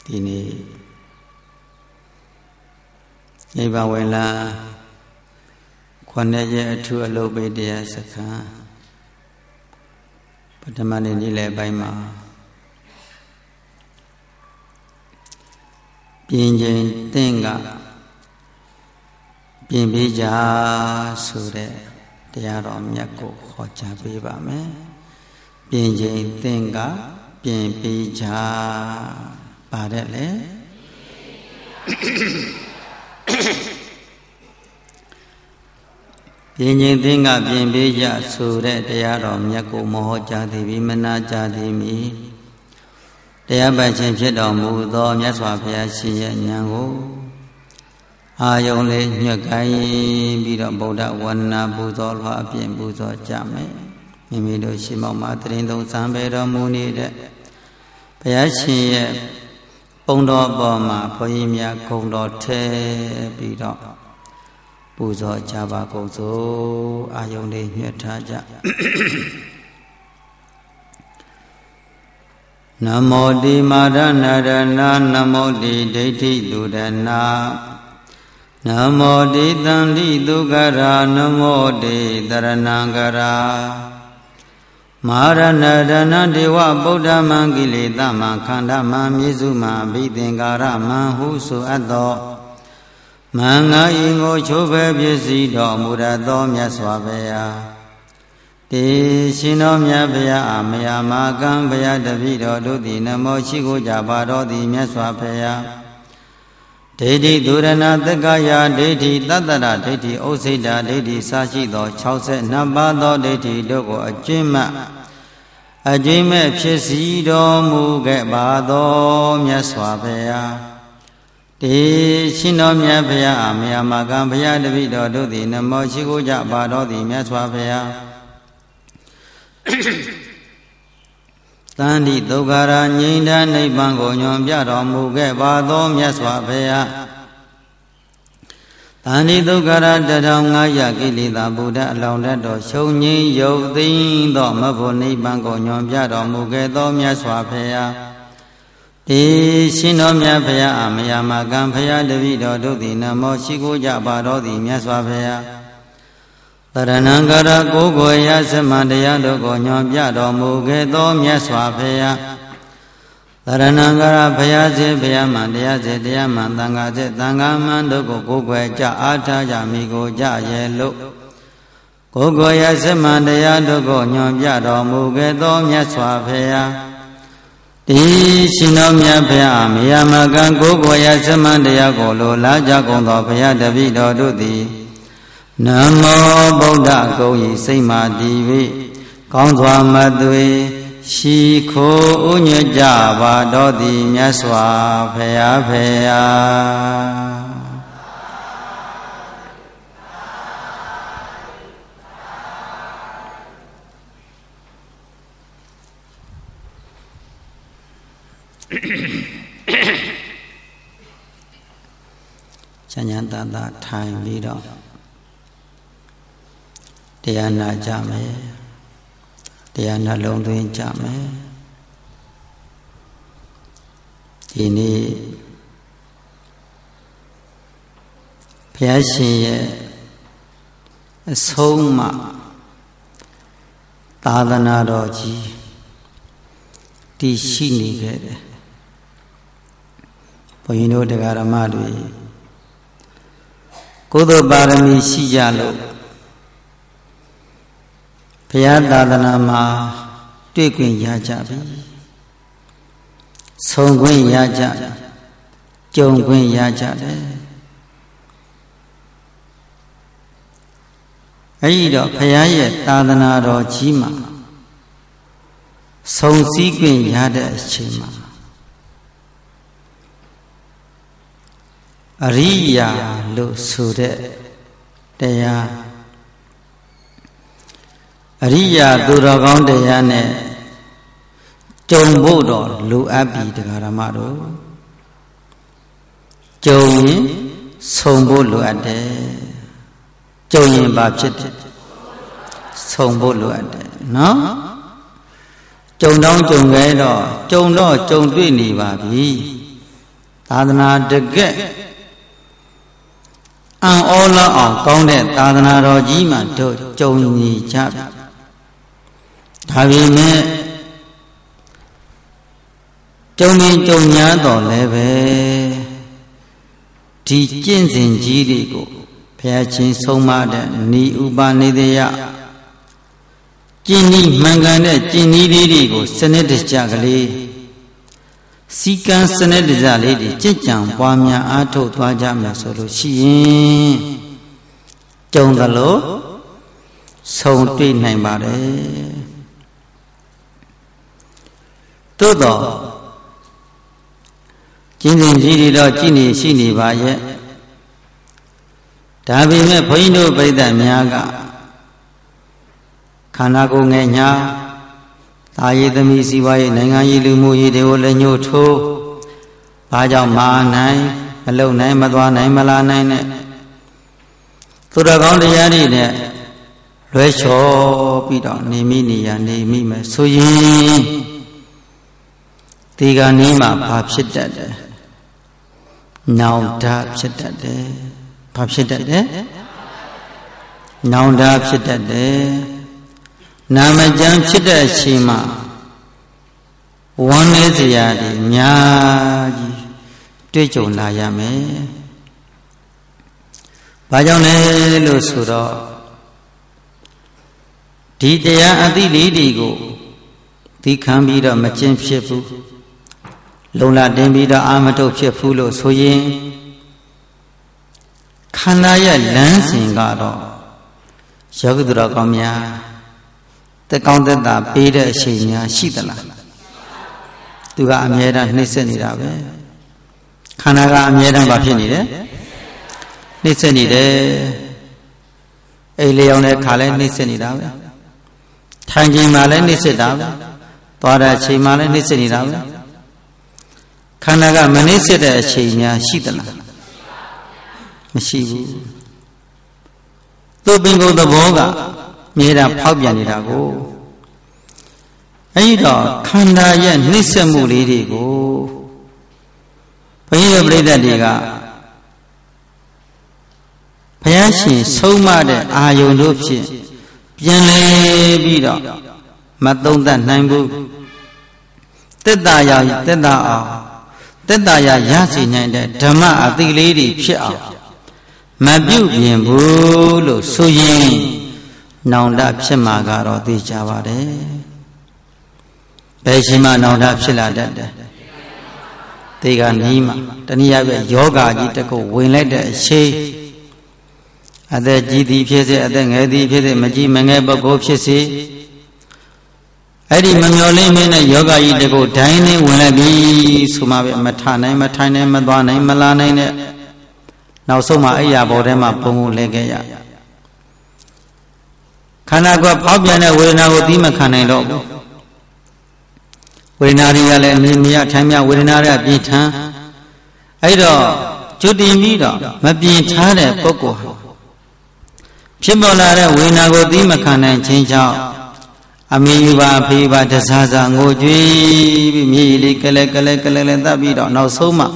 ဒီနေ့နိဗ္ဗာန်ဝင်လာ9ရက်အထူးအလုပ်ပေးတရားစခန်းပထမနေ့နေ့လယ်ပိုင်းမှာပြင်ချိန်သင်ကပြင်ပေးကြဆိုတဲ့တရားတော်မြတ်ကိုဟောကြားပေးပါမယ်ပြင်ချိန်သင်ကပြင်ပေးကြပါတယ်လေပြင်ချိန်သင်ကပြင်ပေးကြဆိုတဲ့တရားတော်မြတ်ကိုမဟောကြားသည်ပြီးမနာကြားသည်မီတရားပတ်ခြင်းဖြစ်တော်မူသောမြတ်စွာဘုရားရှင်ရဲ့ဉာဏ်ကိုအာယုံလေးညွတ်ကိုင်းပြီးတော့ဗုဒ္ဓဝန္ဒနာပူဇော်လွှာအပြင်ပူဇော်ကြမယ်မိမိတို့ရှိမောက်မှာတရင်သုံးစံပေတော်မူနေတဲ့ဘုရားရှင်ရဲ့ပုံတော်ပေါ်မှာဘုန်းကြီးများဂုဏ်တော်ထဲပြီးတော့ပူဇော်ကြပါကုန်စို့အာယုံလေးညွတ်ထားကြနမောတိမာရဏရဏနမောတိဒိဋ္ဌိသူရဏနမောတိတန္တိသူကရာနမောတိတရဏံကရာမာရဏရဏဒေဝဗုဒ္ဓမံကိလေသမံခန္ဓာမံမြေစုမံအဘိသင်္ကာရမံဟုဆိုအပ်သောမံငါဤကိုချိုးဖဲပစ္စည်းတော်မူရသောမြတ်စွာဘုရားတေရှင်တော်မြတ်ဘုရားအမယမာကံဘုရားတပည့်တော်တို့သည်နမောရှိခိုးကြပါတော်သည်မြတ်စွာဘုရားဒိဋ္ဌိဒုရဏသက္ကာယဒိဋ္ဌိတတ္တရဒိဋ္ဌိဥစ္စိတဒိဋ္ဌိစာရှိသော62ပါးသောဒိဋ္ဌိတို့ကိုအကျဉ်းမဲ့ဖြစ်စီတော်မူခဲ့ပါသောမြတ်စွာဘုရားတေရှင်တော်မြတ်ဘုရားအမယမာကံဘုရားတပည့်တော်တို့သည်နမောရှိခိုးကြပါတော်သည်မြတ်စွာဘုရားတန်တိဒုက္ခရာငြိမ်းချမ်းနိဗ္ဗာန်ကိုညွန်ပြတော်မူခဲ့ပါသောမြတ်စွာဘုရားတန်တိဒုက္ခရာ1500ကိလေသာဗုဒ္ဓအလောင်းတတ်တော်ရှုံငြိမ်းရုပ်သိမ်းသောမဖို့နိဗ္ဗာန်ကိုညွန်ပြတော်မူခဲ့သောမြတ်စွာဘုရားတေရှင်တော်မြတ်ဘုရားအမယမာကံဘုရားတပည့်တော်တို့သည်နမောရှိခိုးကြပါတော်သည်မြတ်စွာဘုရားတရဏံကရကိုယ်ကိုယ်ရသမန်တရားတို့ကိုညွန်ပြတော်မူခဲ့သောမြတ်စွာဘုရားတရဏံကရဘုရားစေဘုရားမှန်တရားစေတရားမှန်သံဃာစေသံဃာမှန်တို့ကိုကိုယ်ကိုယ်ကြအားထားကြမိကိုကြရဲ့လို့ကိုယ်ကိုယ်ရသမန်တရားတို့ကိုညွန်ပြတော်မူခဲ့သောမြတ်စွာဘုရားဒီရှင်တော်မြတ်ဘုရားမယမကံကိုယ်ကိုယ်ရသမန်တရားကိုလိုလားကြကုန်သောဘုရားတပည့်တော်တို့သည်နမောဗုဒ္ဓဂုံဤစိတ်မှတည်၍ကောင်းစွာမသွေရှိခိုးဥညွတ်ကြပါတော်သည်မြတ်စွာဘုရားဖေယာချမ်းသာသာထိုင်ပြီးတော့တရားနာကြမယ်တရားနှလုံးသွင်းကြမယ်ဒီနေ့ဘုရားရှင်ရဲ့အဆုံးအမသာသနာတော်ကြီးတည်ရှိနေခဲ့တယ်ဘုန်းကြီးတို့တရားဓမ္မတွေကုသိုလ်ပါရမီရှိကြလို့ဘုရားသာသနာမှာတွေ့ခွင့်ရကြပြီဆုံခွင့်ရကြတယ်ကြုံခွင့်ရကြတယ်အဲဒီတော့ဘုရားရဲ့သာသနာတော်ကြီးမှာဆုံစည်းခွင့်ရတဲ့အချိန်မှာအရိယာလို့ဆိုတဲ့တရားအရိယာသူတော်ကောင်းတရားနဲ့ကြုံဖို့တော့လိုအပ်ပြီတရားဓမ္မတို့ကြုံရင်ဆုံဖို့လိုအပ်တယ်ကြုံရင်ဘာဖြစ်တယ်ဆုံဖို့လိုအပ်တယ်နော်ကြုံတော့ကြုံခဲ့တော့ကြုံတော့ကြုံတွေ့နေပါပြီသာသနာတကယ်အံ့ဩလောက်အောင်ကောင်းတဲ့သာသနာတော်ကြီးမှတို့ကြုံနေကြပြီဒါပေမဲ့ကြုံညာတော်လည်းပဲဒီကျင့်စဉ်ကြီးတွေကိုဘုရားရှင်ဆုံးမတဲ့ဤဥပနိဒေယကျင့်ဤမှန်ကန်တဲ့ကျင့်ဤလေးတွေကိုစနစ်တကျကလေးစီကံစနစ်တကျလေးတွေကြည်ကြံပွားများအားထုတ်သွားကြမယ်ဆိုလို့ရှိရင်ကြုံသလိုဆုံတွေ့နိုင်ပါတယ်သို့တော့ကျင့်စဉ်ကြီးတွေတော့ကြည်နေရှိနေပါရဲ့ဒါပေမဲ့ဘုန်းကြီးတို့ပြိဿများကခန္ဓာကိုယ်ငယ်ညာသာရေးသမီးစီးပွားရေးနိုင်ငံရေးလူမှုရေးတွေကိုလည်းညှို့ထိုးဘာကြောင့်မနိုင်မလုံနိုင်မသွားနိုင်မလာနိုင်နဲ့သူတော်ကောင်းတရားတွေနဲ့လွဲချော်ပြီးတော့နေမိနေရနေမိမယ်ဆိုရင်ဒီကနေ့မှဘာဖြစ်တတ်တယ်နောင်တဖြစ်တတ်တယ်ဘာဖြစ်တတ်တယ်နောင်တဖြစ်တတ်တယ်နာမကျမ်းဖြစ်တဲ့အချိန်မှာဝမ်းနည်းစရာတွေအများကြီးတွေ့ကြုံလာရမယ်ဘာကြောင့်လဲလို့ဆိုတော့ဒီတရားအသိလေးတွေကိုသိခံပြီးတော့မကျင့်ဖြစ်ဘူးလုံလတင်ပြီးတော့အာမထုတ်ဖြစ်ဘူးလို့ဆိုရင်ခန္ဓာရဲ့လမ်းစဉ်ကတော့ယောဂီတော်ကောင်းများတက်ကောင်းတက်တာပေးတဲ့အချိန်များရှိသလားသူကအမြဲတမ်းနှိမ့်ဆက်နေတာပဲခန္ဓာကအမြဲတမ်းဘာဖြစ်နေတယ်နှိမ့်ဆက်နေတယ်အိမ်လျောင်းတဲ့ခါလဲနှိမ့်ဆက်နေတာပဲထိုင်ချိန်မှာလဲနှိမ့်ဆက်တာပဲသွားတဲ့အချိန်မှာလဲနှိမ့်ဆက်နေတာပဲခန္ဓာကမနှိမ့်ဆက်တဲ့အချိန်များရှိသလားမရှိဘူးသူပင်ကိုယ်သဘောကမြေတာဖောက်ပြန်နေတာကိုအဲဒီတော့ခန္ဓာရဲ့နှိမ့်ဆက်မှုလေးတွေကိုဘုန်းကြီးတို့ပြိဿတွေကဘုရားရှင်ဆုံးမတဲ့အာယုန်တို့ဖြင့်ပြန်လဲပြီးတော့မသုံးသပ်နိုင်ဘူးတက်တာရတက်တာအောင်တက်တာရရစီနိုင်တဲ့ဓမ္မအသိလေးတွေဖြစ်အောင်မပြုတ်ပြင်ဘူးလို့ဆိုရင်နောင်တဖြစ်မှာကတော့သိကြပါတယ်ဘယ်ချိန်မှနောင်တဖြစ်လာတတ်တယ်ဒီကနီးမှာတနည်းအားဖြင့်ယောဂကြီးတစ်ခုဝင်လိုက်တဲ့အချိန်အသက်ကြီးသည်ဖြစ်စေအသက်ငယ်သည်ဖြစ်စေမကြီးမငယ်ပုဂ္ဂိုလ်ဖြစ်စေအဲ့ဒီမမျော်လင့်မင်းနဲ့ယောဂကြီးတစ်ခုဒိုင်းနဲ့ဝင်လိုက်ပြီဆိုမှပဲမထနိုင်မထိုင်နိုင်မသွားနိုင်မလာနိုင်တဲ့နောက်ဆုံးမှအိယာဘောထဲမှာပုံကိုလဲခဲ့ရခန္ဓာကိုယ်ဖောက်ပြန်တဲ့ဝေဒနာကိုသိမခံနိုင်တော့ဘူးဝေဒနာတွေကလည်းအနေမရထိုင်မြဝေဒနာတွေပြင်းထန်အဲ့တော့ကျွတ်တင်ပြီးတော့မပြင်းထားတဲ့ပုဂ္ဂိုလ်ဟာဖြစ်ပေါ်လာတဲ့ဝေဒနာကိုသိမခံနိုင်ခြင်းကြောင့်အမေယူပါဖေးပါတစားစားငိုကြွေးပြီးမြေကြီးလေးကလဲကလဲကလဲလဲတတ်ပြီးတော့နောက်ဆုံးမှ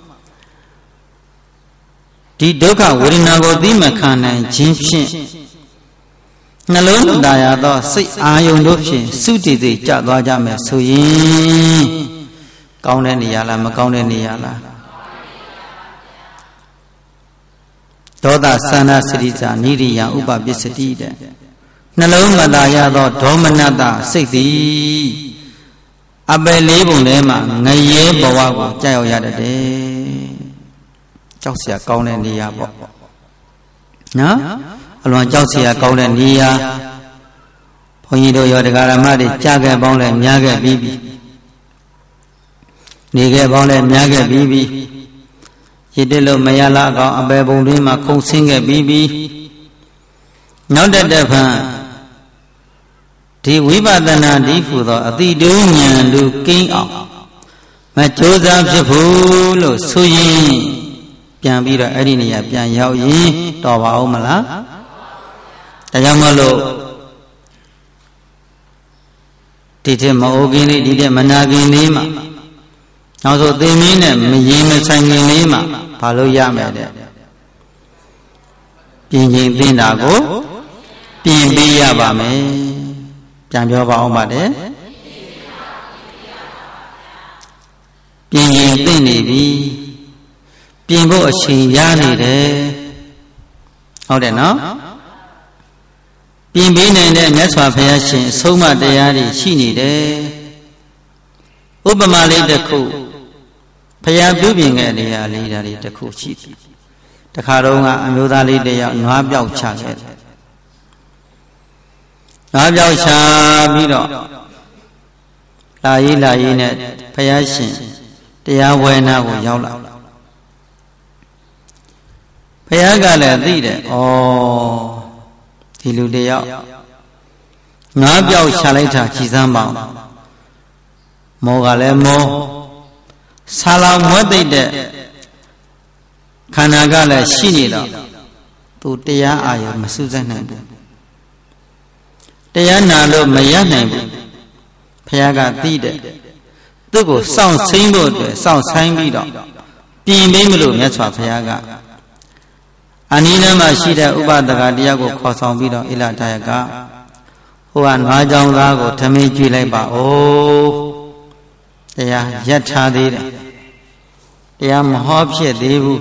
ဒီဒုက္ခဝေဒနာကိုသိမခံနိုင်ခြင်းဖြင့်နှလုံးသားရသောစိတ်အာယုန်တို့ဖြင့်စုတည်တည်ကြသွားကြမယ်ဆိုရင်ကောင်းတဲ့နေရာလားမကောင်းတဲ့နေရာလားဒေါသသန္နာစရိစာနိရိယဥပပစ္စတိတဲ့နှလုံးသားရသောဒေါမနတစိတ်သည်အပယ်လေးပုံထဲမှာငရဲဘဝကိုကြောက်ရတတ်တယ်ကြောက်เสียကောင်းတဲ့နေရာပေါ့နော်အလွန်ကြောက်เสียကောင်းတဲ့နေရာဘုန်းကြီးတို့ရောတရားဓမ္မတွေကြားခဲ့ပေါင်းလဲများခဲ့ပြီးပြီနေခဲ့ပေါင်းလဲများခဲ့ပြီးပြီရစ်တက်လို့မရလားကောင်အပယ်ပုံတွင်းမှာခုန်ဆင်းခဲ့ပြီးပြီနောက်တဲ့ဖန်ဒီဝိပဿနာဒီဟူသောအတိတုဉာဏ်လူကိန်းအောင်မကြိုးစားဖြစ်ဘူးလို့ဆိုရင်ပြန်ပြီးတော့အဲ့ဒီနေရာပြန်ရောက်ရင်တော်ပါအောင်မလားဒါကြောင့်မလို့ဒီတဲ့မအိုကင်းလေးဒီတဲ့မနာကင်းလေးမှာနောက်ဆိုသေမင်းနဲ့မရင်မဆိုင်ခင်လေးမှာဘာလို့ရမယ်တဲ့ပြင်ချင်းသိတာကိုပြင်ပေးရပါမယ်ပြန်ပြောပါအောင်ပါတယ်ပြင်ချင်းသိနေပြီပြင်ဖို့အချိန်ရနေတယ်ဟုတ်တယ်နော်ပြင်ပေးနိုင်တဲ့မြတ်စွာဘုရားရှင်အဆုံးအမတရားတွေရှိနေတယ်ဥပမာလေးတစ်ခုဘုရားပြုပြင်ခဲ့တဲ့နေရာလေးဓာတ်လေးတစ်ခုရှိတယ်တခါတော့ကအမျိုးသားလေးတယောက်နွားပြောက်ချခဲ့တယ်နွားပြောက်ချပြီးတော့လာရေးနဲ့ဘုရားရှင်တရားဝဲနာကိုရောက်လာဘုရားကလည်းသိတယ်ဩဒီလူတယောက်ငါးပြောက်ချလိုက်တာကြည်စမ်းပါအောင်မောကလည်းမောဆာလောင်မွဲသိတဲ့ခန္ဓာကလည်းရှိနေတော့သူတရားအာရုံမစူးစိုက်နိုင်ဘူးတရားနာလို့မရနိုင်ဘူးဘုရားကသိတယ်သူ့ကိုစောင့်စိမ့်ဖို့အတွက်စောင့်ဆိုင်ပြီးတော့ပြင်ပေးမလို့မြတ်စွာဘုရားကအနိနမှာရှိတဲ့ဥပဒကတရားကိုခေါ်ဆောင်ပြီးတော့ဣလဒါယကဟိုကနွားကြောင်သားကိုထမင်းကျွေးလိုက်ပါဦးတရားရက်ထားသေးတယ်တရားမဟောဖြစ်သေးဘူး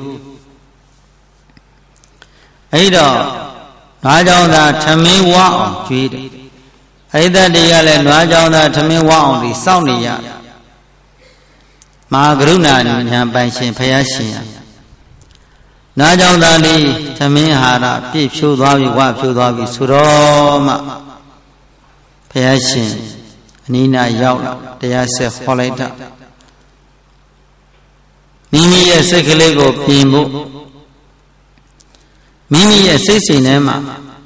အဲ့တော့နွားကြောင်သားထမင်းဝအောင်ကျွေးတယ်အဲ့ဒါတွေကလည်းနွားကြောင်သားထမင်းဝအောင်ဒီစောင့်နေရမဟာကရုဏာဉာဏ်ပိုင်ရှင်ဘုရားရှင်နားကြောင့်သာလေးသမင်းဟာရပြည့်ဖြိုးသွားပြီဝဖြိုးသွားပြီဆိုတော့မှဘုရားရှင်အနိနာရောက်လာတရားဆက်ဟောလိုက်တာမိမိရဲ့စိတ်ကလေးကိုပြင်ဖို့မိမိရဲ့စိတ်စိမ်ထဲမှာ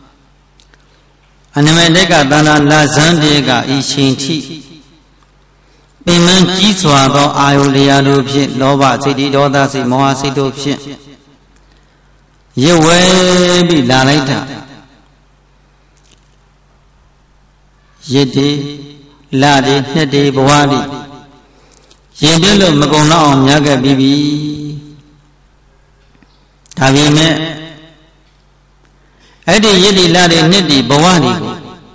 အနမတေကသန္တာလာဇန်တေကဤရှင်ထိပင်မကြီးစွာသောအာယုလျာတို့ဖြင့်လောဘစိတ်တိဒေါသစိတ်မောဟစိတ်တို့ဖြင့်ရဝဲပြီးလာလိုက်တာရစ်တေလတေနှစ်တေဘဝတိရင်ပြလို့မကုံတော့အောင်များခဲ့ပြီးပြီဒါပေမဲ့အဲ့ဒီရစ်တေလတေနှစ်တေဘဝတိကို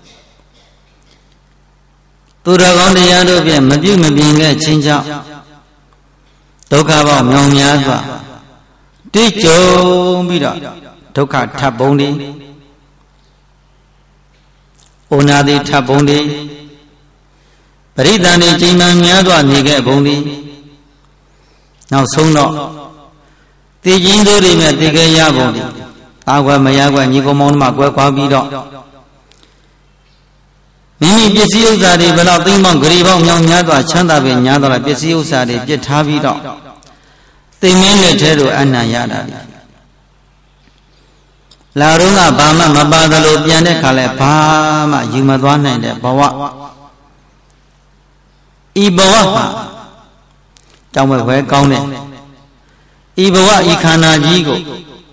သူတော်ကောင်းတရားတို့ဖြင့်မပြုမပြင်းခဲ့ခြင်းကြောင့်ဒုက္ခပေါင်းမြောင်များစွာတိကျုံပြီးတော့ဒုက္ခထပ်ပုံတွေဩနာတိထပ်ပုံတွေပရိသန္တိချိန်မှများစွာနေခဲ့ပုံတွေနောက်ဆုံးတော့တည်ခြင်းတို့တွေနဲ့တည်ခဲ့ရပုံတွေအာကွယ်မရကွယ်ညီကောင်မောင်တို့မှကွယ်ကွာပြီးတော့မိမိပစ္စည်းဥစ္စာတွေဘယ်တော့သိမ်းပေါင်းဂရီပေါင်းမြောင်များစွာချမ်းသာပဲညာတော့ပစ္စည်းဥစ္စာတွေပြစ်ထားပြီးတော့သိမင်းနဲ့ထဲတို့အနံ့ရတာလေလာတော့ကဘာမှမပါသလိုပြန်တဲ့ခါလဲဘာမှယူမသွားနိုင်တဲ့ဘဝဤဘဝဟာကြောင့်ပဲကောင်းတဲ့ဤဘဝဤခန္ဓာကြီးကို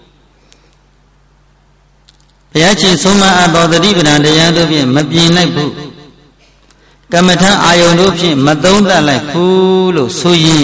ဘုရားရှင်ဆုံးမအပ်သောတတိပဒံတရားတို့ဖြင့်မပြင်းလိုက်ဘူးကမ္မထအာယုန်တို့ဖြင့်မသုံးသပ်လိုက်ဘူးလို့ဆိုရင်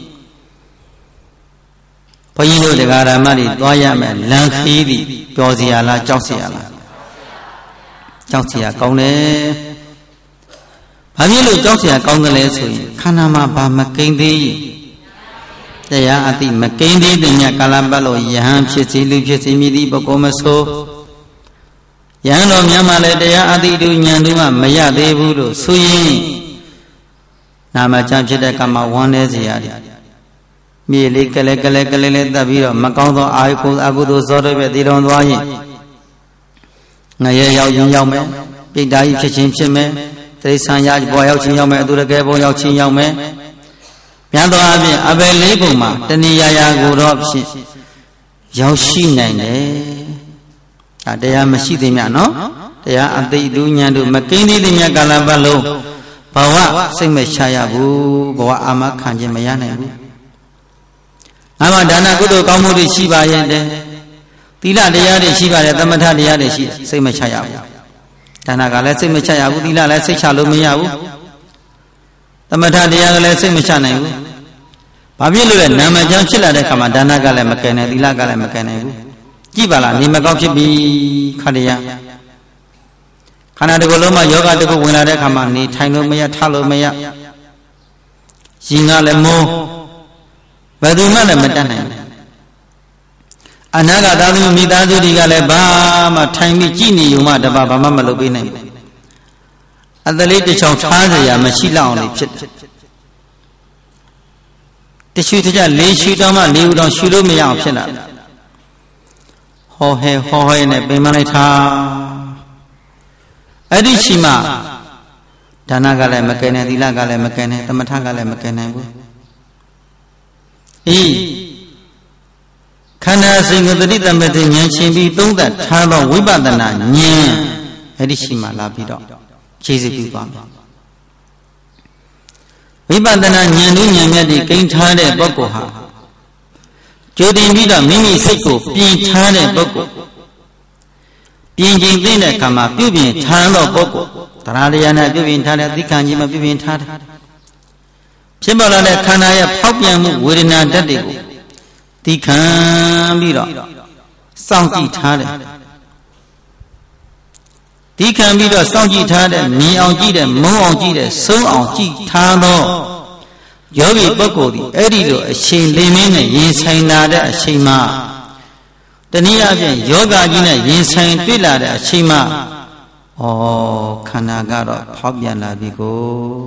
ဘုန်းကြီးတို့တရားဓမ္မတွေသွားရမယ်လမ်းခီးသည်ပျော်စရာလားကြောက်စရာလားကြောက်စရာကောင်းတယ်ဘာဖြစ်လို့ကြောက်စရာကောင်းတယ်လဲဆိုရင်ခန္ဓာမှာဘာမကိန်းသေးရင်တရားအတိမကိန်းသေးတဲ့ညကာလပတ်လို့ယဟန်ဖြစ်စီလူဖြစ်စီမြည်သည့်ပုဂ္ဂိုလ်မဆိုယဟန်တော်များမှလည်းတရားအတိတူဉာဏ်တူမှမရသေးဘူးလို့ဆိုရင်နာမကျမ်းဖြစ်တဲ့ကမ္မဝမ်းနေစရာတွေမြေလေးကလေးလေးတက်ပြီးတော့မကောင်းသောအာဟုအကုသိုလ်ဇောတွေပဲတည်တော်သွားရင်ငရဲရောက်ရင်ရောက်မယ်ပိဋ္ဌာကြီးဖြစ်ခြင်းဖြစ်မယ်တိရစ္ဆာန်ရဘွားရောက်ခြင်းရောက်မယ်အတူတကယ်ဘုံရောက်ခြင်းရောက်မယ်များသောအားဖြင့်အဘယ်လေးပုံမှာတဏှာရာကိုတော့ဖြင့်ရောက်ရှိနိုင်တယ်ဒါတရားမရှိသေးမြတ်နော်တရားအသိတူဉာဏ်တို့မကိန်းသေးတဲ့မြတ်ကာလပတ်လုံးဘဝစိတ်မချရဘူးဘဝအာမခံခြင်းမရနိုင်ဘူးအမှဒါနကုသိုလ်ကောင်းမှုတွေရှိပါရဲ့တဲ့သီလတရားတွေရှိပါတယ်သမထတရားတွေရှိစိတ်မချရဘူးဒါနကလည်းစိတ်မချရဘူးသီလလည်းစိတ်ချလို့မရဘူးသမထတရားကလည်းစိတ်မချနိုင်ဘူးဘာဖြစ်လို့လဲနာမကြောင့်ဖြစ်လာတဲ့အခါမှာဒါနကလည်းမကယ်နိုင်သီလကလည်းမကယ်နိုင်ဘူးကြည့်ပါလားနေမကောင်းဖြစ်ပြီခန္ဓာရခန္ဓာတစ်ခုလုံးမှာယောဂတစ်ခုဝင်လာတဲ့အခါမှာနေထိုင်လို့မရထလို့မရရင်ကလည်းမိုးဘယ်သူမှလည်းမတတ်နိုင်ဘူးအနာဂတ်သာသမီမိသားစုတွေကလည်းဘာမှထိုင်ပြီးကြည်နေုံမှတပါဘာမှမလုပ်ပေးနိုင်ဘူးအသလေးတစ်ချောင်းထားစရာမရှိလောက်အောင်ဖြစ်တယ်တရှူတကြလေးရှူတော့မှလေးဦးတော့ရှူလို့မရအောင်ဖြစ်လာဟောဟဲနဲ့ပြင်မလိုက်တာအဲ့ဒီချိန်မှာဒါနကလည်းမကယ်နိုင်သီလကလည်းမကယ်နိုင်သမထကလည်းမကယ်နိုင်ဘူးခန္ဓာစိတ်ကိုတတိတမသိဉာဏ်ရှင်ပြီးသုံးသပ်ထားသောဝိပဿနာဉာဏ်အဲ့ဒီချိန်မှာလာပြီးတော့ခြေစစ်ပြုသွားမယ်ဝိပဿနာဉာဏ်တို့ဉာဏ်မြတ်တွေကိန်းထားတဲ့ပုဂ္ဂိုလ်ဟာကြိုတင်ပြီးတော့မိမိစိတ်ကိုပြင်ထားတဲ့ပုဂ္ဂိုလ်ပြင်ကျင်သိတဲ့အခါမှာပြုပြင်ထားသောပုဂ္ဂိုလ်တရားတရားနဲ့ပြုပြင်ထားတဲ့သိက္ခာကြီးမှာပြုပြင်ထားတယ်ဖြစ်ပေါ်လာတဲ့ခန္ဓာရဲ့ဖောက်ပြန်မှုဝေဒနာဓာတ်တွေကိုသိခံပြီးတော့စောင့်ကြည့်ထားတယ်သိခံပြီးတော့စောင့်ကြည့်ထားတဲ့မြင်အောင်ကြည့်တဲ့မုန်းအောင်ကြည့်တဲ့ဆုံးအောင်ကြည့်ထားသောယောဂီပုဂ္ဂိုလ်ဒီအဲ့ဒီလိုအချိန်လေးမင်းနဲ့ရင်ဆိုင်လာတဲ့အချိန်မှာတနည်းအားဖြင့်ယောဂကြီးနဲ့ရင်ဆိုင်တွေ့လာတဲ့အချိန်မှာခန္ဓာကတော့ဖောက်ပြန်လာပြီကို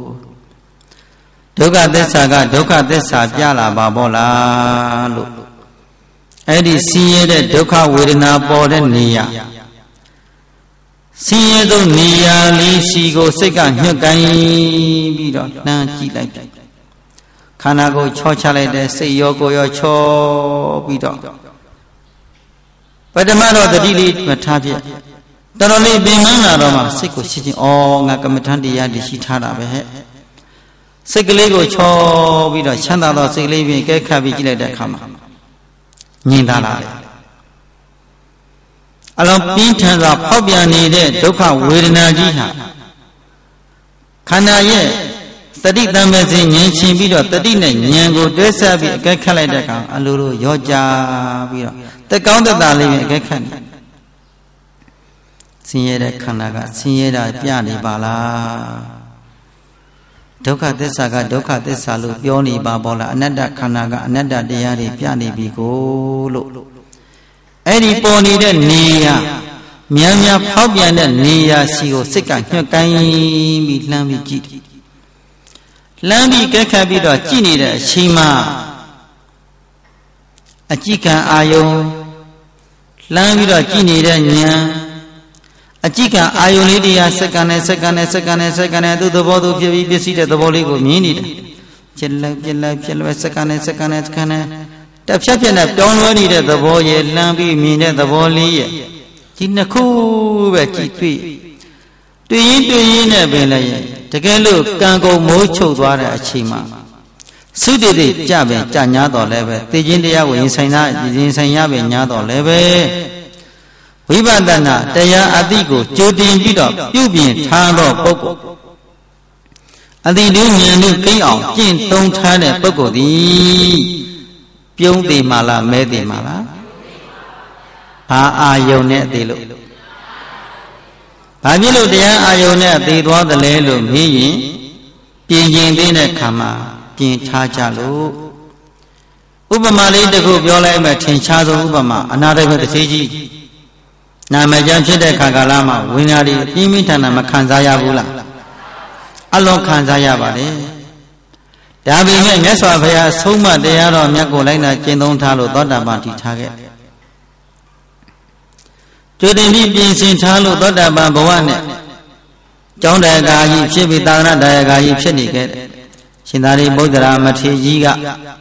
ဒုက္ခသစ္စာကဒုက္ခသစ္စာပြလာပါဘောလားလို့အဲ့ဒီဆင်းရဲတဲ့ဒုက္ခဝေဒနာပေါ်တဲ့နေရာဆင်းရဲသောနေရာလေးစီကိုစိတ်ကညှက်ကိုင်းပြီးတော့လှမ်းကြည့်လိုက်ခန္ဓာကိုချောချလိုက်တဲ့စိတ်ရောကိုယ်ရောချောပြီးတော့ပထမတော့တတိလေးမထားပြတော်တော်လေးပင်မလာတော့မှစိတ်ကိုရှင်းချင်းငါကမ္မထန်တရားတည်ရှိထားတာပဲဟဲ့စိတ်ကလေးကိုချောပြီးတော့ချမ်းသာသောစိတ်ကလေးပြင်ကဲခတ်ပြီးကြည့်လိုက်တဲ့အခါမှာငြိမ်သာလာတယ်အလုံးပြင်းထန်စွာဖောက်ပြန်နေတဲ့ဒုက္ခဝေဒနာကြီးဟာခန္ဓာရဲ့တတိတမစေဉာဏ်ရှင်ပြီးတော့တတိနဲ့ဉာဏ်ကိုတွဲဆက်ပြီးအကဲခတ်လိုက်တဲ့အခါအလိုလိုရောကြပြီးတော့တက်ကောင်းတက်တာလေးနဲ့အကဲခတ်နေဆင်းရဲတဲ့ခန္ဓာကဆင်းရဲတာပြနေပါလားဒုက္ခသစ္စာကဒုက္ခသစ္စာလို့ပြောနေပါဘောလားအနတ္တခန္ဓာကအနတ္တတရားတွေပြနေပြီကိုလို့အဲ့ဒီပေါ်နေတဲ့နေရာများများဖောက်ပြန်တဲ့နေရာစီကိုစိတ်ကညှက်ကိုင်းပြီးလှမ်းပြီးကြည့်လှမ်းပြီးကဲခတ်ပြီးတော့ကြည့်နေတဲ့အချိန်မှာအကြည့်ခံအာယုံလှမ်းပြီးတော့ကြည့်နေတဲ့ဉာဏ်အကြည့်ခံအာယုံလေးတရားစက္ကန့်နဲ့စက္ကန့်နဲ့စက္ကန့်နဲ့စက္ကန့်နဲ့သူ့သဘောသူဖြစ်ပြီးပြည့်စည်တဲ့သဘောလေးကိုမြင်နေတယ်ဖြစ်လိုက်ဖြစ်လိုက်ဖြစ်လိုက်စက္ကန့်နဲ့စက္ကန့်နဲ့စက္ကန့်နဲ့တဖြတ်ဖြတ်နဲ့ပြောင်းလဲနေတဲ့သဘောရဲ့လှမ်းပြီးမြင်တဲ့သဘောလေးရဲ့ဒီနှစ်ခုပဲကြည့်တွေ့ရင်နဲ့ပင်လည်းတကယ်လို့ကံကုန်မိုးချုပ်သွားတဲ့အချိန်မှာသုတိတိကြပင်ကြညာတော်လည်းပဲသိချင်းတရားကိုရင်ဆိုင်ရပင်ညာတော်လည်းပဲဝိပဿနာတရားအတိကိုကြိုတင်ပြီးတော့ပြုပြင်ထားသောပုဂ္ဂိုလ်အတိတို့ဉာဏ်တို့ကိန်းအောင်ကျင့်သုံးထားတဲ့ပုဂ္ဂိုလ်သည်ပြုံးသေးမှလားမဲသေးမှလားဘာအာယုံနဲ့သေးလို့ဘာဖြစ်လို့တရားအာယုံနဲ့သေးသွားသလဲလို့မေးရင်ပြင်ကျင်သေးတဲ့ခါမှာပြင်ထားကြလို့ဥပမာလေးတစ်ခုပြောလိုက်မှထင်ရှားဆုံးဥပမာအနာတဘတစ်သေးကြီးနာမကျမ်းဖြစ်တဲ့ခါကာလမှာဝိညာဉ်တွေပြင်းပြင်းထန်ထန်မခံစားရဘူးလားအလုံးခံစားရပါတယ်ဒါပေမဲ့မြတ်စွာဘုရားဆုံးမတရားတော်မြတ်ကိုလိုက်နာကျင့်သုံးထားလို့သောတာပန်ထိထားခဲ့ကြိုတင်ပြီးပြင်ဆင်ထားလို့သောတာပန်ဘဝနဲ့ကျောင်းတရားကြီးဖြစ်ပြီးသာသနာတရားကြီးဖြစ်နေခဲ့တယ်ရှင်သာရိပုတ္တရာမထေရကြီးက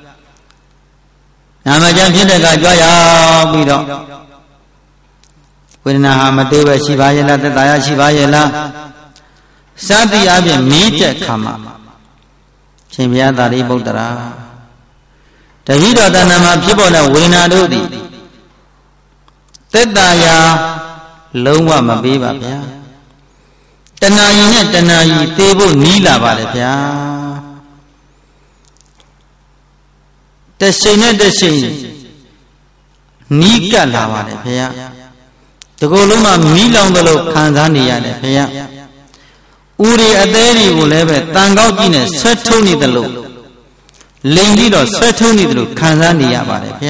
နာမကျမ်းဖြစ်တဲ့ကကြွရောက်ပြီးတော့ဝေဒနာဟာမတိုးပဲရှိပါရဲ့လားသက်သာရရှိပါရဲ့လားစသည်အပြင်မေးတဲ့ခါမှာရှင်ဘုရားသာရိပုတ္တရာတတိတော်တဏ္ဍာမှာဖြစ်ပေါ်တဲ့ဝေဒနာတို့သည်သက်သာရာလုံးဝမပေးပါဗျာတဏှာကြီးနဲ့တဏှာကြီးသေဖို့နီးလာပါတယ်ဗျာတရှိန်နဲ့တရှိန်နီးကပ်လာပါတယ်ဖေယတကူလုံးမှာမီးလောင်တယ်လို့ခံစားနေရတယ်ဖေယဦးရီအသေးတွေကိုလည်းပဲတန်ကောက်ကြည့်နဲ့ဆွဲထုံးနေတယ်လို့လိန်ပြီးတော့ဆွဲထုံးနေတယ်လို့ခံစားနေရပါတယ်ဖေယ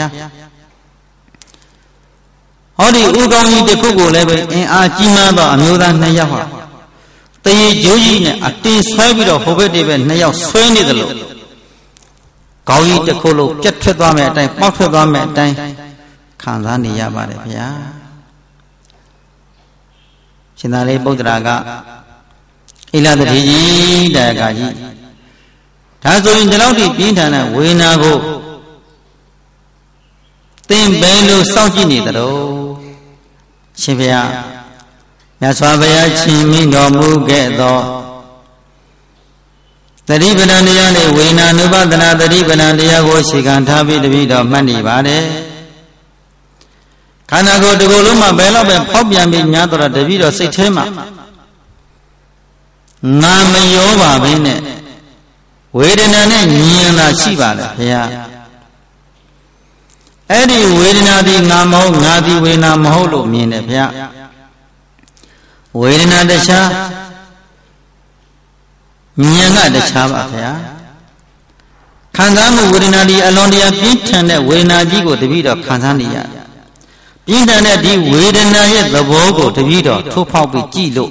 ဟောဒီဦးကောင်းကြီးတစ်ခုကိုလည်းပဲအင်အားကြီးမားသောအမျိုးသား2ယောက်ဟာတရေကျိုးကြီးနဲ့အတင်းဆွဲပြီးတော့ဟိုဘက်ဒီဘက်2ယောက်ဆွဲနေတယ်လို့ကောင်းကြီးတစ်ခုလုံးပြတ်ထွက်သွားမယ်အတိုင်းပေါက်ထွက်သွားမယ်အတိုင်းခံစားနေရပါတယ်ဗျာရှင်သာရိပုတ္တရာကဣလသတိကြီးတကကြီးဒါဆိုရင်ဒီလောက်ထိပြင်းထန်တဲ့ဝေဒနာကိုသင်ဘယ်လိုစောင့်ကြည့်နေသလဲရှင်ဗျာမြတ်စွာဘုရားရှင်မိတော်မူခဲ့သောသတိပဋ္ဌာန်တရားနဲ့ဝေဒနာနုပါဒနာသတိပဋ္ဌာန်တရားကိုရှေခံထားပြီးတပည့်တော်မှတ်နေပါတယ်ခန္ဓာကိုယ်တစ်ခုလုံးမှာဘယ်တော့ပဲဖောက်ပြန်ပြီးညာတော့တပည့်တော်စိတ်ထဲမှာငါမရောပါဘဲနဲ့ဝေဒနာနဲ့ဉာဏ်သာရှိပါလေဘုရားအဲ့ဒီဝေဒနာဒီငါမဟုတ်ငါဒီဝေဒနာမဟုတ်လို့မြင်တယ်ဘုရားဝေဒနာတခြားဉာဏ်ကတခြားပါဘုရားခံစားမှုဝေဒနာဒီအလွန်တရာပြင်းထန်တဲ့ဝေဒနာကြီးကိုတပည့်တော်ခံစားနေရတယ်ပြင်းထန်တဲ့ဒီဝေဒနာရဲ့သဘောကိုတပည့်တော်ထိုးဖောက်ပြီးကြည့်လို့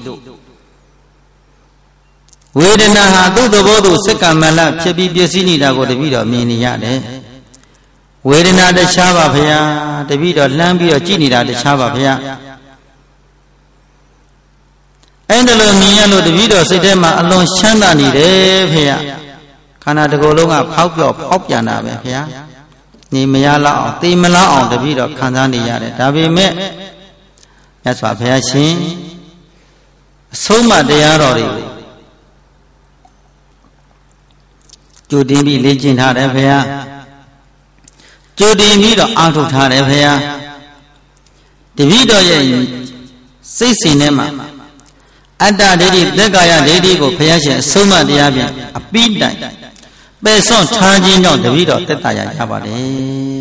ဝေဒနာဟာသူ့သဘောသူစက္ကမလဖြစ်ပြီးပြည့်စည်နေတာကိုတပည့်တော်မြင်နေရတယ်ဝေဒနာတခြားပါဗျာတပည့်တော်လှမ်းပြီးတော့ကြည့်နေတာတခြားပါဗျာအဲ့ဒါလိုမြင်ရလို့တပည့်တော်စိတ်ထဲမှာအလွန်ချမ်းသာနေတယ်ဖေရခန္ဓာတစ်ခုလုံးကဖောက်ပြော့ဖောက်ပြန်တာပဲဖေရနေမရလောက်အောင်သိမလောက်အောင်တပည့်တော်ခံစားနေရတယ်ဒါပေမဲ့မြတ်စွာဘုရားရှင်အဆုံးအမတရားတော်တွေကြိုတင်ပြီးလေ့ကျင့်ထားတယ်ဖေရကြိုတင်ပြီးတော့အားထုတ်ထားတယ်ဖေရတပည့်တော်ရဲ့စိတ်စဉ်ထဲမှာအတ္တဒိဋ္ဌိသက်ကာယဒိဋ္ဌိကိုဘုရားရှင်အဆုံးအမတရားဖြင့်အပိတိုင်ပယ်စွန့်ထားခြင်းကြောင့်တပည့်တော်သက်သာရကြပါတယ်